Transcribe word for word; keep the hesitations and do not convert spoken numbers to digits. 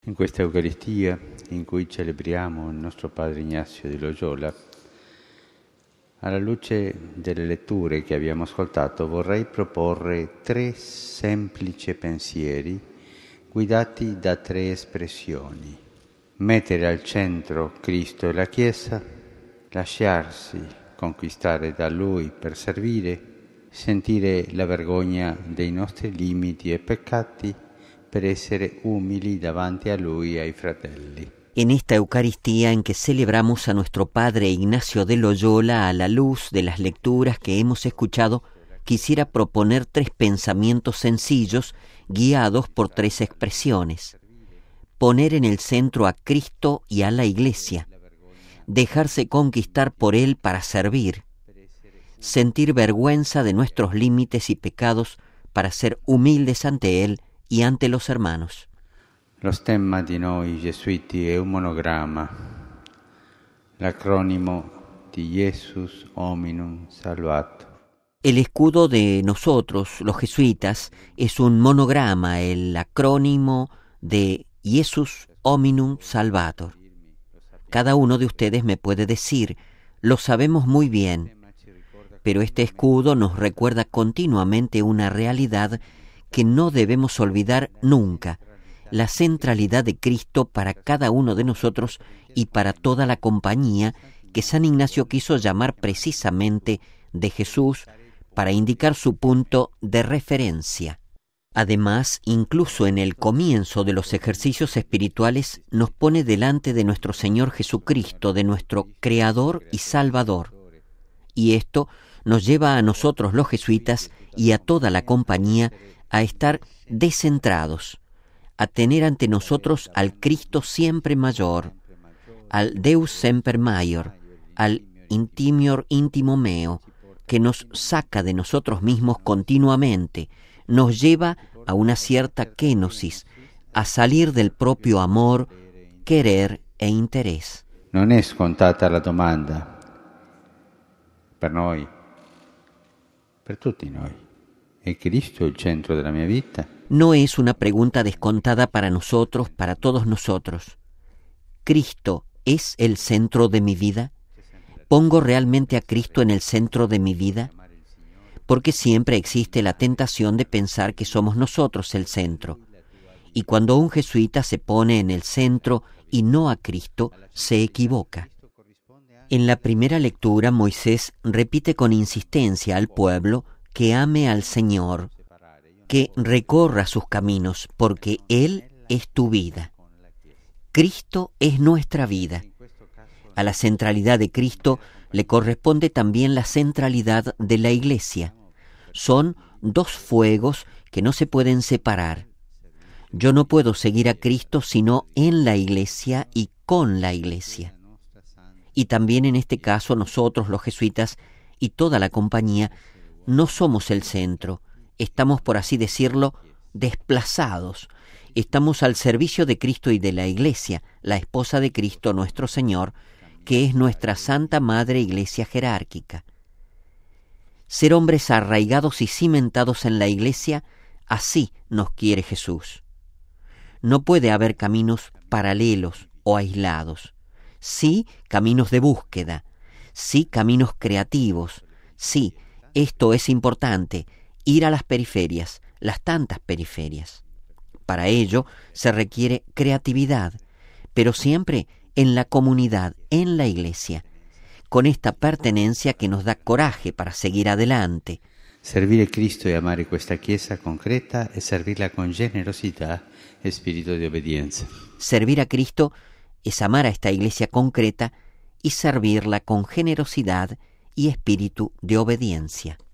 In questa Eucaristia, in cui celebriamo il nostro Padre Ignazio di Loyola, alla luce delle letture che abbiamo ascoltato, vorrei proporre tre semplici pensieri guidati da tre espressioni. Mettere al centro Cristo e la Chiesa, lasciarsi conquistare da Lui per servire, sentire la vergogna dei nostri limiti e peccati per essere umili davanti a Lui e ai fratelli. En esta Eucaristía en que celebramos a nuestro Padre Ignacio de Loyola a la luz de las lecturas que hemos escuchado, quisiera proponer tres pensamientos sencillos guiados por tres expresiones. Poner en el centro a Cristo y a la Iglesia, dejarse conquistar por Él para servir, sentir vergüenza de nuestros límites y pecados para ser humildes ante Él y ante los hermanos. Lo stemma di noi gesuiti è un monogramma, l'acronimo di Jesus Hominum Salvator. El escudo de nosotros, los jesuitas, es un monograma, el acrónimo de Jesus Hominum Salvator. Cada uno de ustedes me puede decir, lo sabemos muy bien, pero este escudo nos recuerda continuamente una realidad que no debemos olvidar nunca, la centralidad de Cristo para cada uno de nosotros y para toda la compañía que San Ignacio quiso llamar precisamente de Jesús para indicar su punto de referencia. Además, incluso en el comienzo de los ejercicios espirituales, nos pone delante de nuestro Señor Jesucristo, de nuestro Creador y Salvador. Y esto nos lleva a nosotros los jesuitas y a toda la compañía a estar descentrados, a tener ante nosotros al Cristo siempre mayor, al Deus semper maior, al intimior intimo meo, que nos saca de nosotros mismos continuamente, nos lleva a una cierta kenosis, a salir del propio amor, querer e interés. Non è scontata la domanda per noi, per tutti noi. ¿È Cristo il centro della mia vita? No es una pregunta descontada para nosotros, para todos nosotros. ¿Cristo es el centro de mi vida? ¿Pongo realmente a Cristo en el centro de mi vida? Porque siempre existe la tentación de pensar que somos nosotros el centro. Y cuando un jesuita se pone en el centro y no a Cristo, se equivoca. En la primera lectura, Moisés repite con insistencia al pueblo que ame al Señor, que recorra sus caminos, porque Él es tu vida. Cristo es nuestra vida. A la centralidad de Cristo le corresponde también la centralidad de la Iglesia. Son dos fuegos que no se pueden separar. Yo no puedo seguir a Cristo sino en la Iglesia y con la Iglesia. Y también en este caso nosotros, los jesuitas, y toda la compañía, no somos el centro, estamos, por así decirlo, desplazados. Estamos al servicio de Cristo y de la Iglesia, la esposa de Cristo nuestro Señor, que es nuestra Santa Madre Iglesia jerárquica. Ser hombres arraigados y cimentados en la Iglesia, así nos quiere Jesús. No puede haber caminos paralelos o aislados. Sí, caminos de búsqueda. Sí, caminos creativos. Sí, esto es importante, ir a las periferias, las tantas periferias. Para ello se requiere creatividad, pero siempre en la comunidad, en la Iglesia, con esta pertenencia que nos da coraje para seguir adelante. Servire Cristo e amare questa Chiesa concreta e servirla con generosità e spirito di obbedienza. Servir a Cristo es amar a esta Iglesia concreta y servirla con generosidad y espíritu de obediencia.